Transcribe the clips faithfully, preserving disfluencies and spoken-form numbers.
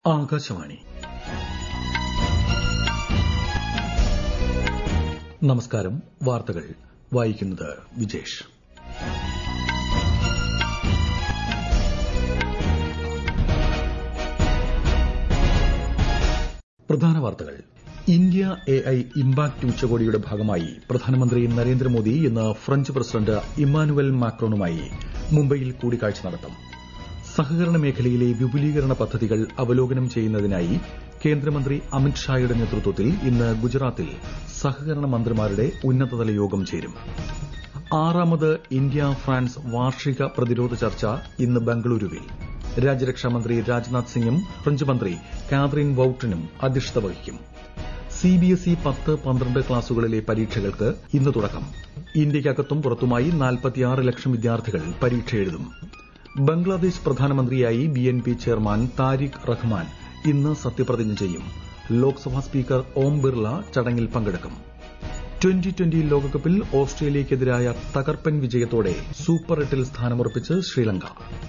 ആകാശവാണി. നമസ്കാരം. വാർത്തകൾ വായിക്കുന്നത് വിജേഷ്. പ്രധാന വാർത്തകൾ. ഇന്ത്യ എ ഐ ഇംപാക്ട് ഉച്ചകോടിയുടെ ഭാഗമായി പ്രധാനമന്ത്രി നരേന്ദ്രമോദി ഇന്ന് ഫ്രഞ്ച് പ്രസിഡന്റ് ഇമ്മാനുവൽ മാക്രോണുമായി മുംബൈയിൽ കൂടിക്കാഴ്ച നടത്തും. സഹകരണ മേഖലയിലെ വിപുലീകരണ പദ്ധതികൾ അവലോകനം ചെയ്യുന്നതിനായി കേന്ദ്രമന്ത്രി അമിത് ഷായുടെ നേതൃത്വത്തിൽ ഇന്ന് ഗുജറാത്തിൽ സഹകരണ മന്ത്രിമാരുടെ ഉന്നതതല യോഗം ചേരും. ആറാമത് ഇന്ത്യ ഫ്രാൻസ് വാർഷിക പ്രതിരോധ ചർച്ച ഇന്ന് ബംഗളൂരുവിൽ. രാജ്യരക്ഷാമന്ത്രി രാജ്നാഥ് സിംഗും ഫ്രഞ്ച് മന്ത്രി കാതറിൻ വൌട്ടനും അധ്യക്ഷത വഹിക്കും. സിബിഎസ്ഇ പത്ത് പന്ത്രണ്ട് ക്ലാസുകളിലെ പരീക്ഷകൾക്ക് ഇന്ന് തുടക്കം. ഇന്ത്യയ്ക്കകത്തും പുറത്തുമായി നാൽപ്പത്തിയാറ് ലക്ഷം വിദ്യാർത്ഥികൾ പരീക്ഷ എഴുതും. ബംഗ്ലാദേശ് പ്രധാനമന്ത്രിയായി ബിഎൻപി ചെയർമാൻ താരിഖ് റഹ്മാൻ ഇന്ന് സത്യപ്രതിജ്ഞ ചെയ്യും. ലോക്സഭാ സ്പീക്കർ ഓം ബിർള ചടങ്ങിൽ പങ്കെടുക്കും. ട്വന്റി ട്വന്റി ലോകകപ്പിൽ ഓസ്ട്രേലിയയ്ക്കെതിരായ തകർപ്പൻ വിജയത്തോടെ സൂപ്പർ എട്ടിൽ സ്ഥാനമുറപ്പിച്ച് ശ്രീലങ്ക.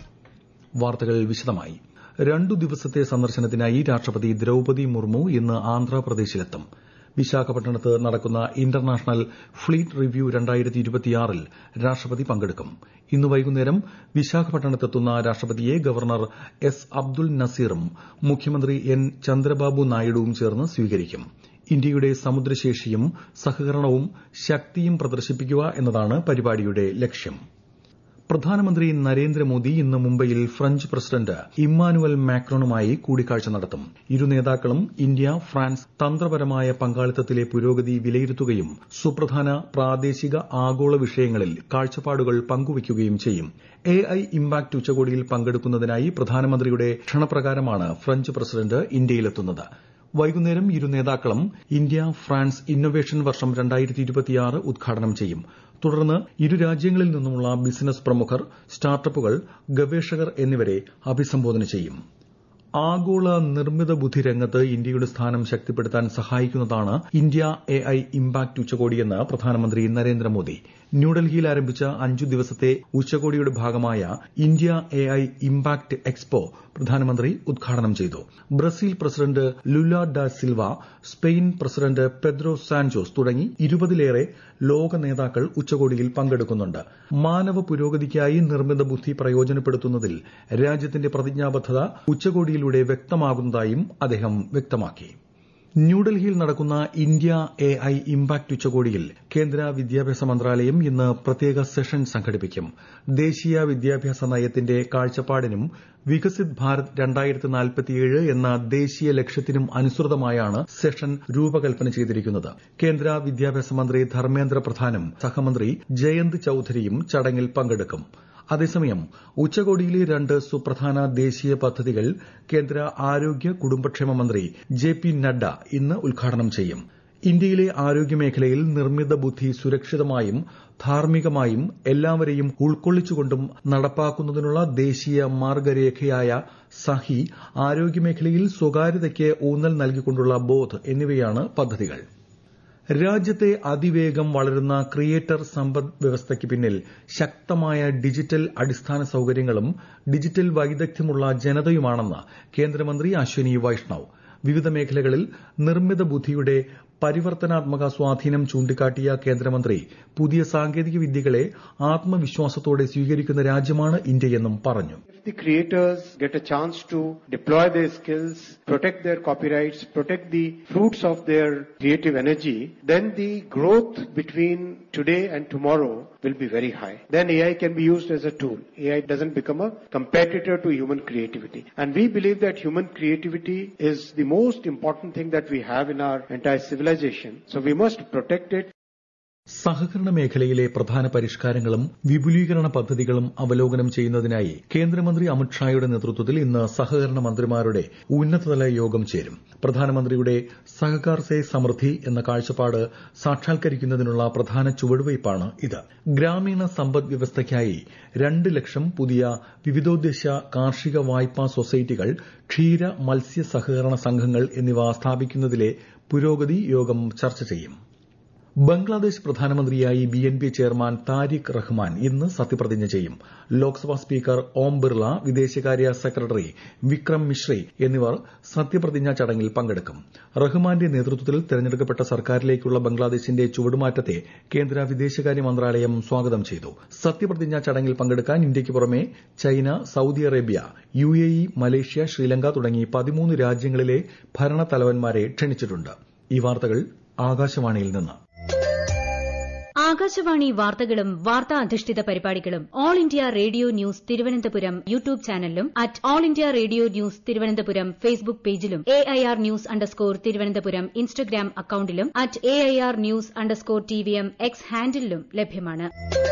വാർത്തകൾ വിശദമായി. രണ്ടു ദിവസത്തെ സന്ദർശനത്തിനായി രാഷ്ട്രപതി ദ്രൌപദി മുർമു ഇന്ന് ആന്ധ്രാപ്രദേശിലെത്തും. വിശാഖപട്ടണത്ത് നടക്കുന്ന ഇന്റർനാഷണൽ ഫ്ലീറ്റ് റിവ്യൂ രണ്ടായിരത്തി ഇരുപത്തിയാറിൽ രാഷ്ട്രപതി പങ്കെടുക്കും. ഇന്ന് വൈകുന്നേരം വിശാഖപട്ടണത്തെത്തുന്ന രാഷ്ട്രപതിയെ ഗവർണർ എസ് അബ്ദുൽ നസീറും മുഖ്യമന്ത്രി എൻ ചന്ദ്രബാബു നായിഡുവും ചേർന്ന് സ്വീകരിക്കും. ഇന്ത്യയുടെ സമുദ്രശേഷിയും സഹകരണവും ശക്തിയും പ്രദർശിപ്പിക്കുക എന്നതാണ് പരിപാടിയുടെ ലക്ഷ്യം. പ്രധാനമന്ത്രി നരേന്ദ്രമോദി ഇന്ന് മുംബൈയിൽ ഫ്രഞ്ച് പ്രസിഡന്റ് ഇമ്മാനുവൽ മാക്രോണുമായി കൂടിക്കാഴ്ച നടത്തും. ഇരു നേതാക്കളും ഇന്ത്യ ഫ്രാൻസ് തന്ത്രപരമായ പങ്കാളിത്തത്തിലെ പുരോഗതി വിലയിരുത്തുകയും സുപ്രധാന പ്രാദേശിക ആഗോള വിഷയങ്ങളിൽ കാഴ്ചപ്പാടുകൾ പങ്കുവയ്ക്കുകയും ചെയ്യും. എ ഐ ഇംപാക്ട് ഉച്ചകോടിയിൽ പങ്കെടുക്കുന്നതിനായി പ്രധാനമന്ത്രിയുടെ ക്ഷണപ്രകാരമാണ് ഫ്രഞ്ച് പ്രസിഡന്റ് ഇന്ത്യയിലെത്തുന്നത്. വൈകുന്നേരം ഇരു നേതാക്കളും ഇന്ത്യ ഫ്രാൻസ് ഇന്നൊവേഷൻ വർഷം രണ്ടായിരത്തി ഇരുപത്തിയാറ് ഉദ്ഘാടനം ചെയ്യും. തുടർന്ന് ഇരു രാജ്യങ്ങളിൽ നിന്നുമുള്ള ബിസിനസ് പ്രമുഖർ, സ്റ്റാർട്ടപ്പുകൾ, ഗവേഷകർ എന്നിവരെ അഭിസംബോധന ചെയ്യും. ആഗോള നിർമ്മിത ബുദ്ധി രംഗത്ത് ഇന്ത്യയുടെ സ്ഥാനം ശക്തിപ്പെടുത്താൻ സഹായിക്കുന്നതാണ് ഇന്ത്യ എ ഐ ഇംപാക്ട് ഉച്ചകോടിയെന്ന് പ്രധാനമന്ത്രി നരേന്ദ്രമോദി. ന്യൂഡൽഹിയിൽ ആരംഭിച്ച അഞ്ചു ദിവസത്തെ ഉച്ചകോടിയുടെ ഭാഗമായ India A I impact expo പ്രധാനമന്ത്രി ഉദ്ഘാടനം ചെയ്തു. Brazil president Lula da Silva, Spain president Pedro Sanchez തുടങ്ങി ഇരുപതിലേറെ ലോക നേതാക്കൾ ഉച്ചകോടിയിൽ പങ്കെടുക്കുന്നുണ്ട്. മാനവ പുരോഗതിക്കായി നിർമ്മിത ബുദ്ധി പ്രയോജനപ്പെടുത്തുന്നതിൽ രാജ്യത്തിന്റെ പ്രതിജ്ഞാബദ്ധത ഉച്ചകോടിയിലൂടെ വ്യക്തമാകുന്നതായും അദ്ദേഹം വ്യക്തമാക്കി. ന്യൂഡൽഹിയിൽ നടക്കുന്ന ഇന്ത്യ എ ഐ ഇംപാക്ട് ഉച്ചകോടിയിൽ കേന്ദ്ര വിദ്യാഭ്യാസ മന്ത്രാലയം ഇന്ന് പ്രത്യേക സെഷൻ സംഘടിപ്പിക്കും. ദേശീയ വിദ്യാഭ്യാസ നയത്തിന്റെ കാഴ്ചപ്പാടിനും വികസിത് ഭാരത് രണ്ടായിരത്തി നാൽപ്പത്തിയേഴ് എന്ന ദേശീയ ലക്ഷ്യത്തിനും അനുസൃതമായാണ് സെഷൻ രൂപകൽപ്പന ചെയ്തിരിക്കുന്നത്. കേന്ദ്ര വിദ്യാഭ്യാസ മന്ത്രി ധർമ്മേന്ദ്ര പ്രധാനും സഹമന്ത്രി ജയന്ത് ചൌധരിയും ചടങ്ങിൽ പങ്കെടുക്കും. അതേസമയം ഉച്ചകോടിയിലെ രണ്ട് സുപ്രധാന ദേശീയ പദ്ധതികൾ കേന്ദ്ര ആരോഗ്യ കുടുംബക്ഷേമ മന്ത്രി ജെ പി നഡ്ഡ ഇന്ന് ഉദ്ഘാടനം ചെയ്യും. ഇന്ത്യയിലെ ആരോഗ്യമേഖലയിൽ നിർമ്മിത ബുദ്ധി സുരക്ഷിതമായും ധാർമ്മികമായും എല്ലാവരെയും ഉൾക്കൊള്ളിച്ചുകൊണ്ടും നടപ്പാക്കുന്നതിനുള്ള ദേശീയ മാർഗരേഖയായ സഹി, ആരോഗ്യമേഖലയിൽ സ്വകാര്യതയ്ക്ക് ഊന്നൽ നൽകിക്കൊണ്ടുള്ള ബോധ് എന്നിവയാണ് പദ്ധതികൾ. രാജ്യത്തെ അതിവേഗം വളരുന്ന ക്രിയേറ്റർ സമ്പദ് വ്യവസ്ഥയ്ക്ക് പിന്നിൽ ശക്തമായ ഡിജിറ്റൽ അടിസ്ഥാന സൌകര്യങ്ങളും ഡിജിറ്റൽ വൈദഗ്ധ്യമുള്ള ജനതയുമാണെന്ന് കേന്ദ്രമന്ത്രി അശ്വിനി വൈഷ്ണവ്. വിവിധ മേഖലകളിൽ നിർമ്മിത ബുദ്ധിയുടെ പരിവർത്തനാത്മക സ്വാധീനം ചൂണ്ടിക്കാട്ടിയ കേന്ദ്രമന്ത്രി പുതിയ സാങ്കേതിക വിദ്യകളെ ആത്മവിശ്വാസത്തോടെ സ്വീകരിക്കുന്ന രാജ്യമാണ് ഇന്ത്യയെന്നും പറഞ്ഞു. If the creators get a chance to deploy their skills, protect their copyrights, protect the fruits of their creative energy, then the growth between today and tomorrow will be very high. Then A I can be used as a tool. A I doesn't become a competitor to human creativity. And we believe that human creativity is the most important thing that we have in our entire civilization. So we must protect it. സഹകരണ മേഖലയിലെ പ്രധാന പരിഷ്കാരങ്ങളും വിപുലീകരണ പദ്ധതികളും അവലോകനം ചെയ്യുന്നതിനായി കേന്ദ്രമന്ത്രി അമിത് ഷായുടെ നേതൃത്വത്തിൽ ഇന്ന് സഹകരണ മന്ത്രിമാരുടെ ഉന്നതതല യോഗം ചേരും. പ്രധാനമന്ത്രിയുടെ സഹകാർ സേ സമൃദ്ധി എന്ന കാഴ്ചപ്പാട് സാക്ഷാത്കരിക്കുന്നതിനുള്ള പ്രധാന ചുവടുവയ്പ്പാണ് ഇത്. ഗ്രാമീണ സമ്പദ് വ്യവസ്ഥയ്ക്കായി രണ്ട് ലക്ഷം പുതിയ വിവിധോദ്ദേശ കാർഷിക വായ്പാ സൊസൈറ്റികൾ, ക്ഷീര മത്സ്യ സഹകരണ സംഘങ്ങൾ എന്നിവ സ്ഥാപിക്കുന്നതിലെ പുരോഗതി യോഗം ചർച്ച ചെയ്യും. ബംഗ്ലാദേശ് പ്രധാനമന്ത്രിയായി B N P chairman Tarique Rahman ഇന്ന് സത്യപ്രതിജ്ഞ ചെയ്യും. ലോക്സഭാ സ്പീക്കർ ഓം ബിർള, വിദേശകാര്യ സെക്രട്ടറി വിക്രം മിശ്രി എന്നിവർ സത്യപ്രതിജ്ഞാ ചടങ്ങിൽ പങ്കെടുക്കും. റഹ്മാന്റെ നേതൃത്വത്തിൽ തെരഞ്ഞെടുക്കപ്പെട്ട സർക്കാരിലേക്കുള്ള ബംഗ്ലാദേശിന്റെ ചുവടുമാറ്റത്തെ കേന്ദ്ര വിദേശകാര്യ മന്ത്രാലയം സ്വാഗതം ചെയ്തു. സത്യപ്രതിജ്ഞാ ചടങ്ങിൽ പങ്കെടുക്കാൻ ഇന്ത്യയ്ക്ക് പുറമെ China, Saudi Arabia, U A E, Malaysia, Sri Lanka തുടങ്ങി പതിമൂന്ന് രാജ്യങ്ങളിലെ ഭരണത്തലവന്മാരെ ക്ഷണിച്ചിട്ടുണ്ട്. ഈ വാർത്തകൾ ആകാശവാണിയിൽ നിന്ന്. ആകാശവാണി വാർത്തകളും വാർത്താ അധിഷ്ഠിത പരിപാടികളും All India Radio news Thiruvananthapuram YouTube ചാനലിലും at All India Radio news Thiruvananthapuram Facebook പേജിലും A I R news underscore Thiruvananthapuram Instagram അക്കൌണ്ടിലും at A I R news underscore T V M X ഹാൻഡിലും ലഭ്യമാണ്.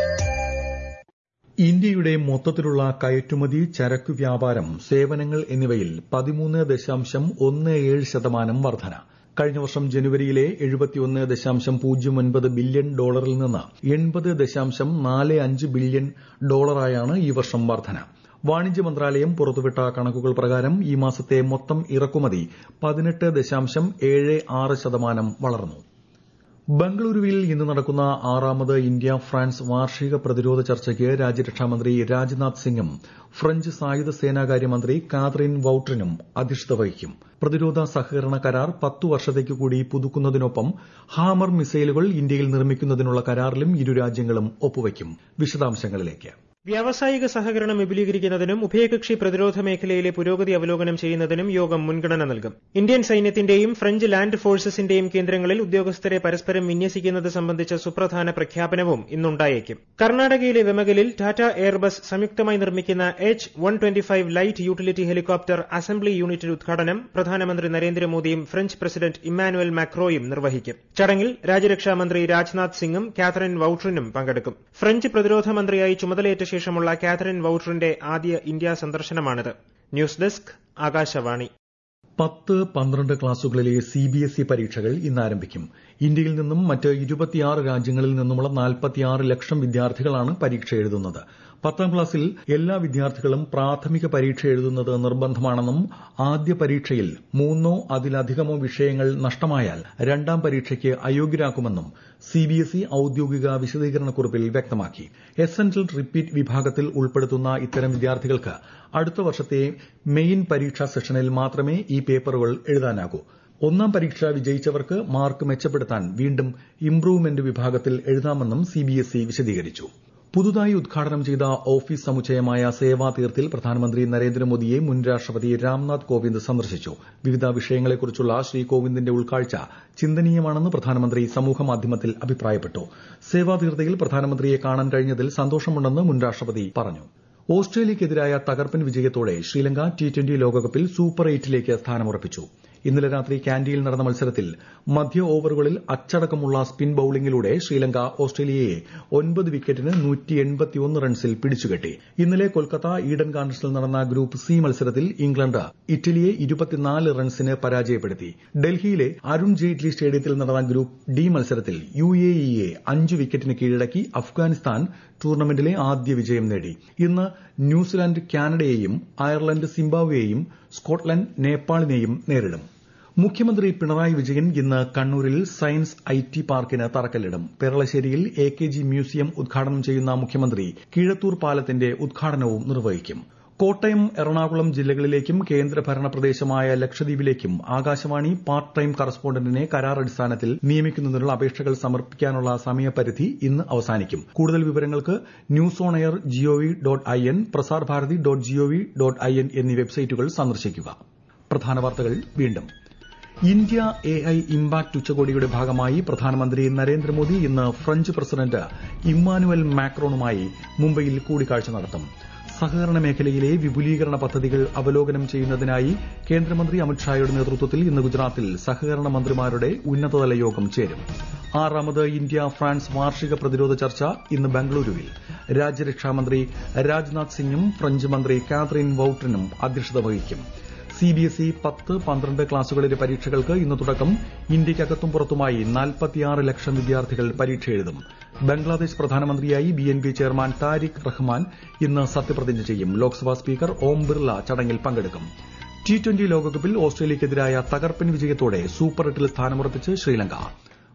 ഇന്ത്യയുടെ മൊത്തത്തിലുള്ള കയറ്റുമതി, ചരക്കു വ്യാപാരം, സേവനങ്ങൾ എന്നിവയിൽ പതിമൂന്ന് ദശാംശം ഒന്ന് ഏഴ് ശതമാനം വർധന. കഴിഞ്ഞ വർഷം ജനുവരിയിലെ എഴുപത്തിയൊന്ന് ദശാംശം പൂജ്യം ഒൻപത് ബില്യൺ ഡോളറിൽ നിന്ന് എൺപത് ദശാംശം നാല് അഞ്ച് ബില്യൺ ഡോളറായാണ് ഈ വർഷം വർധന. വാണിജ്യ മന്ത്രാലയം പുറത്തുവിട്ട കണക്കുകൾ പ്രകാരം ഈ മാസത്തെ മൊത്തം ഇറക്കുമതി പതിനെട്ട് ദശാംശം ഏഴ് ആറ് ശതമാനം വളർന്നു. ബംഗളൂരുവിൽ ഇന്ന് നടക്കുന്ന ആറാമത് ഇന്ത്യ ഫ്രാൻസ് വാർഷിക പ്രതിരോധ ചർച്ചയ്ക്ക് രാജ്യരക്ഷാമന്ത്രി രാജ്നാഥ് സിംഗും ഫ്രഞ്ച് സായുധ സേനാകാര്യമന്ത്രി കാതറിൻ വൌട്രിനും അധ്യക്ഷത വഹിക്കും. പ്രതിരോധ സഹകരണ കരാർ പത്തു വർഷത്തേക്ക് കൂടി പുതുക്കുന്നതിനൊപ്പം ഹാമർ മിസൈലുകൾ ഇന്ത്യയിൽ നിർമ്മിക്കുന്നതിനുള്ള കരാറിലും ഇരു രാജ്യങ്ങളും ഒപ്പുവയ്ക്കും. വിശദാംശങ്ങളിലേക്ക്. വ്യാവസായിക സഹകരണം വിപുലീകരിക്കുന്നതിനും ഉഭയകക്ഷി പ്രതിരോധ മേഖലയിലെ പുരോഗതി അവലോകനം ചെയ്യുന്നതിനും യോഗം മുൻഗണന നൽകും. ഇന്ത്യൻ സൈന്യത്തിന്റെയും ഫ്രഞ്ച് ലാൻഡ് ഫോഴ്സസിന്റെയും കേന്ദ്രങ്ങളിൽ ഉദ്യോഗസ്ഥരെ പരസ്പരം വിന്യസിക്കുന്നത് സംബന്ധിച്ച സുപ്രധാന പ്രഖ്യാപനവും ഇന്നുണ്ടായേക്കും. കർണാടകയിലെ വെമഗലിൽ ടാറ്റ എയർബസ് സംയുക്തമായി നിർമ്മിക്കുന്ന H one twenty five light utility helicopter assembly unit ഉദ്ഘാടനം പ്രധാനമന്ത്രി നരേന്ദ്രമോദിയും ഫ്രഞ്ച് പ്രസിഡന്റ് ഇമ്മാനുവൽ മാക്രോയും നിർവഹിക്കും. ചടങ്ങിൽ രാജ്യരക്ഷാമന്ത്രി രാജ്നാഥ് സിംഗും കാതറിൻ വൌട്രിനും പങ്കെടുക്കും. ഫ്രഞ്ച് പ്രതിരോധ മന്ത്രിയായി ചുമതലയേറ്റ ശേഷമുള്ള കാതറിൻ വൌട്രിന്റെ ആദ്യ ഇന്ത്യാ സന്ദർശനമാണിത്. News desk, Akashvani. പത്ത് പന്ത്രണ്ട് ക്ലാസുകളിലെ സി ബി എസ് ഇ പരീക്ഷകൾ ഇന്ന് ആരംഭിക്കും. ഇന്ത്യയിൽ നിന്നും മറ്റ് ഇരുപത്തിയാറ് രാജ്യങ്ങളിൽ നിന്നുമുള്ള നാൽപ്പത്തിയാറ് ലക്ഷം വിദ്യാർത്ഥികളാണ് പരീക്ഷ എഴുതുന്നത്. പത്താം ക്ലാസ്സിൽ എല്ലാ വിദ്യാർത്ഥികളും പ്രാഥമിക പരീക്ഷ എഴുതുന്നത് നിർബന്ധമാണെന്നും ആദ്യ പരീക്ഷയിൽ മൂന്നോ അതിലധികമോ വിഷയങ്ങൾ നഷ്ടമായാൽ രണ്ടാം പരീക്ഷയ്ക്ക് അയോഗ്യരാക്കുമെന്നും സി ബി എസ് ഇ ഔദ്യോഗിക വിശദീകരണക്കുറിപ്പിൽ വ്യക്തമാക്കി. എസൻഷ്യൽ റിപ്പീറ്റ് വിഭാഗത്തിൽ ഉൾപ്പെടുത്തുന്ന ഇത്തരം വിദ്യാർത്ഥികൾക്ക് അടുത്ത വർഷത്തെ മെയിൻ പരീക്ഷാ സെഷനിൽ മാത്രമേ ഈ പേപ്പറുകൾ എഴുതാനാകൂ. ഒന്നാം പരീക്ഷ വിജയിച്ചവർക്ക് മാർക്ക് മെച്ചപ്പെടുത്താൻ വീണ്ടും ഇംപ്രൂവ്മെന്റ് വിഭാഗത്തിൽ എഴുതാമെന്നും സി ബി എസ് ഇ വിശദീകരിച്ചു. പുതുതായി ഉദ്ഘാടനം ചെയ്ത ഓഫീസ് സമുച്ചയമായ സേവാതീർത്തിൽ പ്രധാനമന്ത്രി നരേന്ദ്രമോദിയെ മുൻ രാഷ്ട്രപതി രാംനാഥ് കോവിന്ദ് സന്ദർശിച്ചു. വിവിധ വിഷയങ്ങളെക്കുറിച്ചുള്ള ശ്രീ കോവിന്ദിന്റെ ഉൾക്കാഴ്ച ചിന്തനീയമാണെന്ന് പ്രധാനമന്ത്രി സമൂഹമാധ്യമത്തിൽ അഭിപ്രായപ്പെട്ടു. സേവാതീർത്തയിൽ പ്രധാനമന്ത്രിയെ കാണാൻ കഴിഞ്ഞതിൽ സന്തോഷമുണ്ടെന്ന് മുൻ രാഷ്ട്രപതി പറഞ്ഞു. ഓസ്ട്രേലിയയ്ക്കെതിരായ തകർപ്പൻ വിജയത്തോടെ ശ്രീലങ്ക ടി ട്വന്റി ലോകകപ്പിൽ സൂപ്പർ എയ്റ്റിലേക്ക് സ്ഥാനമുറപ്പിച്ചു. ഇന്നലെ രാത്രി കാൻഡിയിൽ നടന്ന മത്സരത്തിൽ മധ്യ ഓവറുകളിൽ അച്ചടക്കമുള്ള സ്പിൻ ബൌളിംഗിലൂടെ ശ്രീലങ്ക ഓസ്ട്രേലിയയെ ഒൻപത് വിക്കറ്റിന് നൂറ്റി എൺപത്തിയൊന്ന് റൺസിൽ പിടിച്ചുകെട്ടി. ഇന്നലെ കൊൽക്കത്ത ഈഡൻ ഗാർഡൻസിൽ നടന്ന ഗ്രൂപ്പ് സി മത്സരത്തിൽ ഇംഗ്ലണ്ട് ഇറ്റലിയെ ഇരുപത്തിനാല് റൺസിന് പരാജയപ്പെടുത്തി. ഡൽഹിയിലെ അരുൺ ജെയ്റ്റ്ലി സ്റ്റേഡിയത്തിൽ നടന്ന ഗ്രൂപ്പ് ഡി മത്സരത്തിൽ യു എ ഇയെ അഞ്ച് വിക്കറ്റിന് കീഴടക്കി അഫ്ഗാനിസ്ഥാൻ ടൂർണമെന്റിലെ ആദ്യ വിജയം നേടി. ഇന്ന് ന്യൂസിലാന്റ് കാനഡയെയും അയർലന്റ് സിംബാബ്വേയെയും സ്കോട്ട്ലന്റ് നേപ്പാളിനെയും നേരിടും. മുഖ്യമന്ത്രി പിണറായി വിജയൻ ഇന്ന് കണ്ണൂരിൽ സയൻസ് ഐ ടി പാർക്കിന് തറക്കല്ലിടും. പെരളശ്ശേരിയിൽ എ കെ ജി മ്യൂസിയം ഉദ്ഘാടനം ചെയ്യുന്ന മുഖ്യമന്ത്രി കീഴത്തൂർ പാലത്തിന്റെ ഉദ്ഘാടനവും നിർവഹിക്കും. കോട്ടയം, എറണാകുളം ജില്ലകളിലേക്കും കേന്ദ്രഭരണ പ്രദേശമായ ലക്ഷദ്വീപിലേക്കും ആകാശവാണി പാർട്ട് ടൈം കറസ്പോണ്ടന്റിനെ കരാർ അടിസ്ഥാനത്തിൽ നിയമിക്കുന്നതിനുള്ള അപേക്ഷകൾ സമർപ്പിക്കാനുള്ള സമയപരിധി ഇന്ന് അവസാനിക്കും. കൂടുതൽ വിവരങ്ങൾക്ക് news on air gov dot I N, Prasar Bharati dot gov dot I N എന്നീ വെബ്സൈറ്റുകൾ സന്ദർശിക്കുക. പ്രധാന വാർത്തകൾ വീണ്ടും. ഇന്ത്യ എ ഐ ഇംപാക്ട് ഉച്ചകോടിയുടെ ഭാഗമായി പ്രധാനമന്ത്രി നരേന്ദ്രമോദി ഇന്ന് ഫ്രഞ്ച് പ്രസിഡന്റ് ഇമ്മാനുവൽ മാക്രോണുമായി മുംബൈയിൽ കൂടിക്കാഴ്ച നടത്തും. സഹകരണ മേഖലയിലെ വിപുലീകരണ പദ്ധതികൾ അവലോകനം ചെയ്യുന്നതിനായി കേന്ദ്രമന്ത്രി അമിത്ഷായുടെ നേതൃത്വത്തിൽ ഇന്ന് ഗുജറാത്തിൽ സഹകരണ മന്ത്രിമാരുടെ ഉന്നതതല യോഗം ചേരും. ആറാമത് ഇന്ത്യ ഫ്രാൻസ് വാർഷിക പ്രതിരോധ ചർച്ച ഇന്ന് ബംഗളൂരുവിൽ. രാജ്യരക്ഷാമന്ത്രി രാജ്നാഥ് സിംഗും ഫ്രഞ്ച് മന്ത്രി കാതറിൻ വൌട്രിനും അധ്യക്ഷത വഹിക്കും. സി ബി എസ് ഇ പത്ത് പന്ത്രണ്ട് ക്ലാസുകളിലെ പരീക്ഷകൾക്ക് ഇന്ന് തുടക്കം. ഇന്ത്യയ്ക്കകത്തും പുറത്തുമായി നാൽപ്പത്തിയാറ് ലക്ഷം വിദ്യാർത്ഥികൾ പരീക്ഷ എഴുതും. ബംഗ്ലാദേശ് പ്രധാനമന്ത്രിയായി B N P chairman Tarique Rahman ഇന്ന് സത്യപ്രതിജ്ഞ ചെയ്യും. ലോക്സഭാ സ്പീക്കർ ഓം ബിർള ചടങ്ങിൽ പങ്കെടുക്കും. ടി ട്വന്റി ലോകകപ്പിൽ ഓസ്ട്രേലിയയ്ക്കെതിരായ തകർപ്പൻ വിജയത്തോടെ സൂപ്പർ എട്ടിൽ സ്ഥാനമുറപ്പിച്ച് ശ്രീലങ്ക.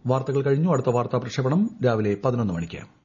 വാർത്തകൾ കഴിഞ്ഞു. അടുത്ത വാർത്താ പ്രക്ഷേപണം രാവിലെ പതിനൊന്ന് മണിക്ക്.